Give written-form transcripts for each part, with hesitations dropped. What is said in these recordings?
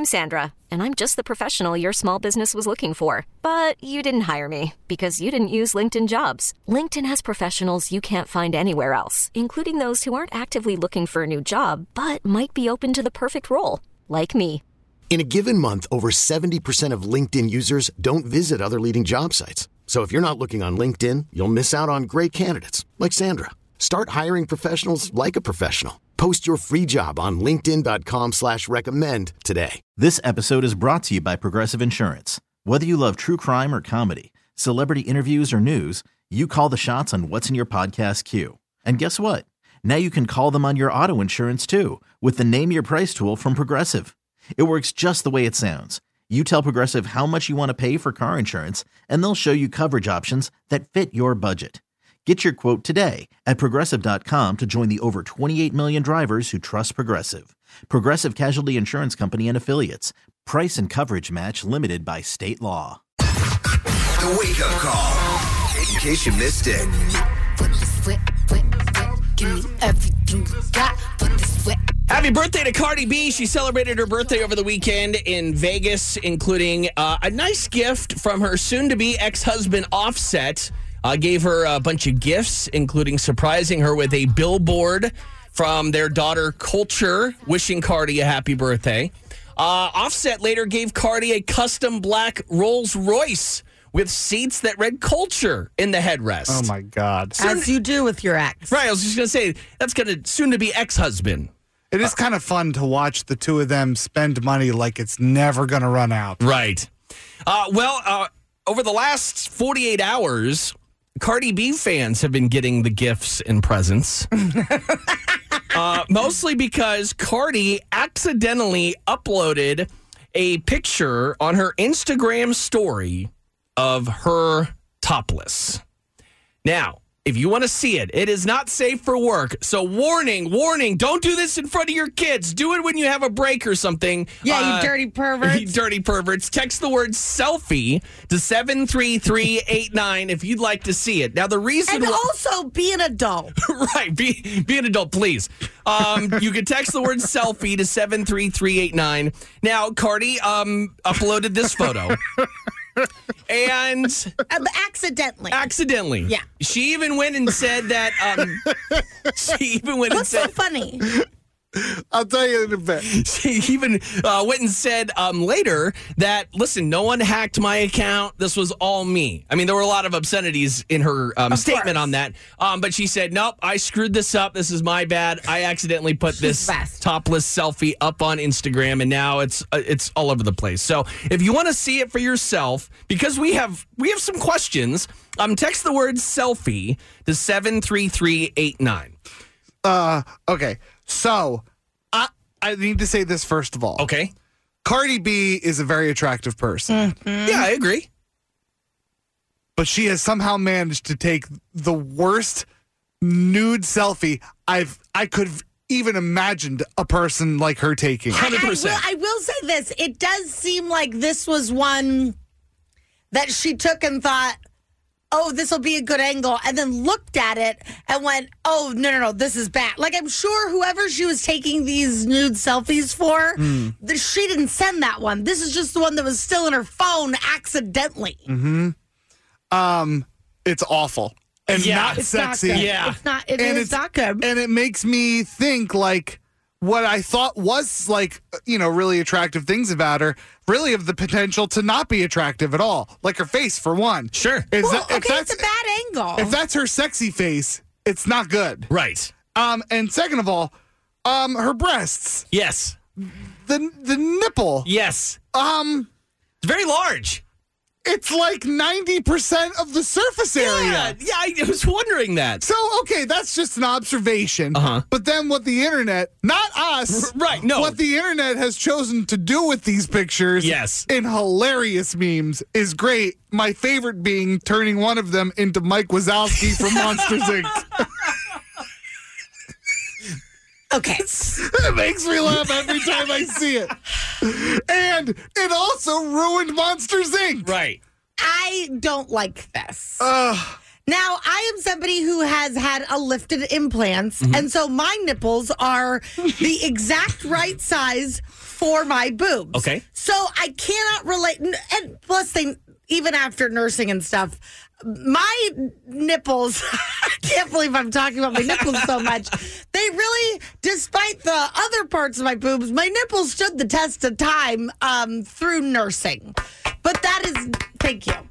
I'm Sandra, and I'm just the professional your small business was looking for. But you didn't hire me because you didn't use LinkedIn Jobs. LinkedIn has professionals you can't find anywhere else, including those who aren't actively looking for a new job, but might be open to the perfect role, like me. In a given month, over 70% of LinkedIn users don't visit other leading job sites. So if you're not looking on LinkedIn, you'll miss out on great candidates like Sandra. Start hiring professionals like a professional. Post your free job on linkedin.com/recommend today. This episode is brought to you by Progressive Insurance. Whether you love true crime or comedy, celebrity interviews or news, you call the shots on what's in your podcast queue. And guess what? Now you can call them on your auto insurance too with the Name Your Price tool from Progressive. It works just the way it sounds. You tell Progressive how much you want to pay for car insurance, and they'll show you coverage options that fit your budget. Get your quote today at Progressive.com to join the over 28 million drivers who trust Progressive. Progressive Casualty Insurance Company and Affiliates. Price and coverage match limited by state law. The Wake Up Call. In case you missed it. Give me everything you got. Put this way. Happy birthday to Cardi B. She celebrated her birthday over the weekend in Vegas, including a nice gift from her soon-to-be ex-husband, Offset. Gave her a bunch of gifts, including surprising her with a billboard from their daughter, Culture, wishing Cardi a happy birthday. Offset later gave Cardi a custom black Rolls Royce with seats that read Culture in the headrest. Oh, my God. As you do with your ex. Right, I was just going to say, that's going to soon-to-be ex-husband. It is kind of fun to watch the two of them spend money like it's never going to run out. Right. Over the last 48 hours, Cardi B fans have been getting the gifts and presents. Mostly because Cardi accidentally uploaded a picture on her Instagram story of her topless. Now, if you want to see it, it is not safe for work. So warning, don't do this in front of your kids. Do it when you have a break or something. Yeah, you dirty perverts. You dirty perverts. Text the word selfie to 73389 if you'd like to see it. Now, the reason... And also be an adult. Right, be an adult, please. You can text the word selfie to 73389. Now, Cardi uploaded this photo. And accidentally. Yeah. She even went and said that What's so funny? I'll tell you in a bit. She even went and said later that, listen, no one hacked my account. This was all me. I mean, there were a lot of obscenities in her statement on that. But she said, nope, I screwed this up. This is my bad. I accidentally put this topless selfie up on Instagram, and now it's all over the place. So if you want to see it for yourself, because we have some questions, text the word selfie to 73389. Okay. So, I need to say this first of all. Okay. Cardi B is a very attractive person. Mm-hmm. Yeah, I agree. But she has somehow managed to take the worst nude selfie I could have even imagined a person like her taking. 100%. I will say this. It does seem like this was one that she took and thought, oh, this will be a good angle, and then looked at it and went, oh, no, this is bad. Like, I'm sure whoever she was taking these nude selfies for, she didn't send that one. This is just the one that was still in her phone accidentally. Mm-hmm. It's awful. And not sexy. Not yeah. It's not good. And it makes me think, like, what I thought was, like, really attractive things about her really have the potential to not be attractive at all. Like her face, for one. Sure. It's a bad angle. If that's her sexy face, it's not good. Right. And second of all, her breasts. Yes. The nipple. Yes. It's very large. It's like 90% of the surface area. Yeah, I was wondering that. So, okay, that's just an observation. Uh-huh. But then what the internet, not us, right, no. what the internet has chosen to do with these pictures in hilarious memes is great. My favorite being turning one of them into Mike Wazowski from Monsters, Inc. Okay. It makes me laugh every time I see it. And it also ruined Monsters, Inc. Right. I don't like this. Now, I am somebody who has had a lifted implants, and so my nipples are the exact right size for my boobs. Okay. So I cannot relate. And plus, even after nursing and stuff, my nipples, I can't believe I'm talking about my nipples so much. They really, despite the other parts of my boobs, my nipples stood the test of time through nursing. But that is, thank you.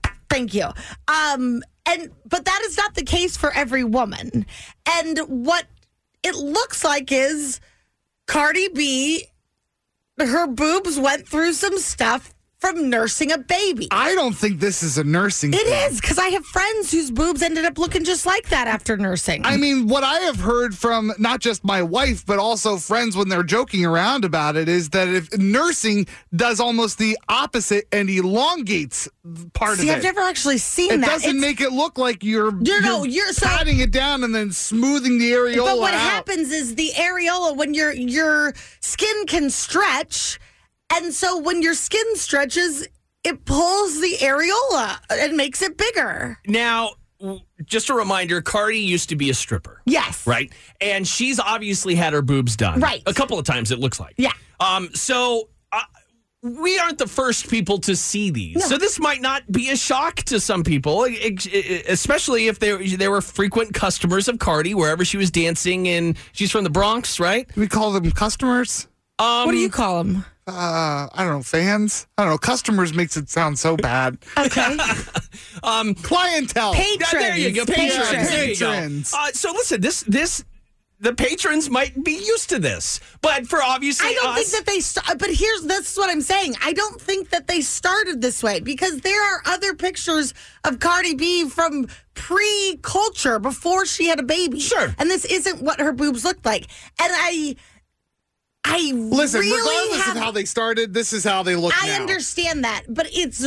But that is not the case for every woman. And what it looks like is Cardi B, her boobs went through some stuff from nursing a baby. I don't think this is a nursing It thing. is, because I have friends whose boobs ended up looking just like that after nursing. I mean, what I have heard from not just my wife, but also friends when they're joking around about it is that if nursing does almost the opposite and elongates part of it. I've never actually seen It that. doesn't make it look like you're so- patting it down and then smoothing the areola But what out. happens is the areola, when your skin can stretch, and so when your skin stretches, it pulls the areola and makes it bigger. Now, just a reminder, Cardi used to be a stripper. Yes. Right? And she's obviously had her boobs done. Right. A couple of times, it looks like. Yeah. So we aren't the first people to see these. No. So this might not be a shock to some people, especially if they were frequent customers of Cardi, wherever she was dancing. And she's from the Bronx, right? Do we call them customers? What do you call them? I don't know, fans? I don't know. Customers makes it sound so bad. Okay. Clientele. Patrons. There you go. Patrons. There you go. Patrons. So listen, the patrons might be used to this, but for obviously I don't think that they but this is what I'm saying. I don't think that they started this way, because there are other pictures of Cardi B from pre-culture, before she had a baby. Sure. And this isn't what her boobs looked like. And I Listen, really regardless of how they started, this is how they look now. I understand that, but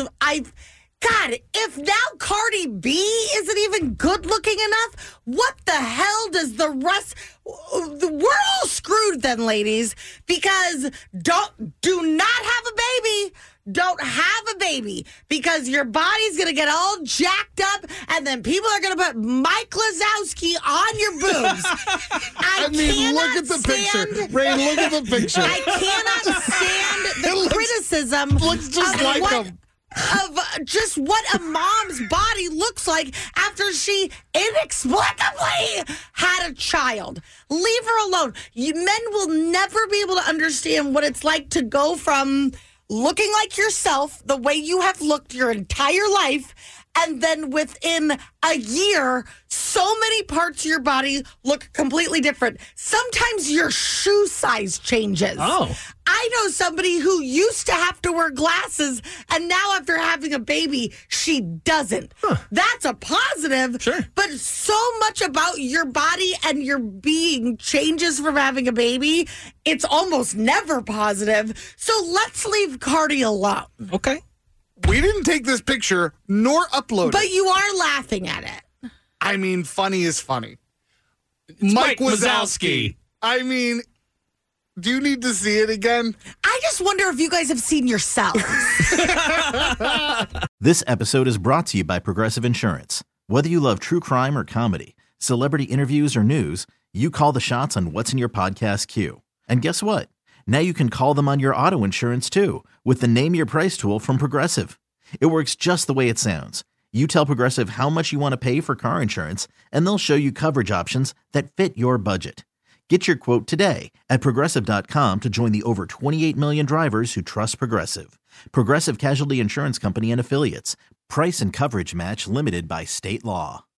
God, if now Cardi B isn't even good looking enough, what the hell does the rest? We're all screwed then, ladies, because do not have a baby. Don't have a baby, because your body's going to get all jacked up, and then people are going to put Mike Lazowski on your boobs. I mean, look at the picture. Ray, look at the picture. I cannot stand the criticism looks just like him. Of just what a mom's body looks like after she inexplicably had a child. Leave her alone. Men will never be able to understand what it's like to go from looking like yourself the way you have looked your entire life, and then within a year, so many parts of your body look completely different. Sometimes your shoe size changes. Oh. I know somebody who used to have to wear glasses, and now after having a baby, she doesn't. Huh. That's a positive. Sure. But so much about your body and your being changes from having a baby. It's almost never positive. So let's leave Cardi alone. Okay. We didn't take this picture nor upload it. But you are laughing at it. I mean, funny is funny. Mike Wazowski. I mean, do you need to see it again? I just wonder if you guys have seen yourselves. This episode is brought to you by Progressive Insurance. Whether you love true crime or comedy, celebrity interviews or news, you call the shots on what's in your podcast queue. And guess what? Now you can call them on your auto insurance too, with the Name Your Price tool from Progressive. It works just the way it sounds. You tell Progressive how much you want to pay for car insurance, and they'll show you coverage options that fit your budget. Get your quote today at Progressive.com to join the over 28 million drivers who trust Progressive. Progressive Casualty Insurance Company and Affiliates. Price and coverage match limited by state law.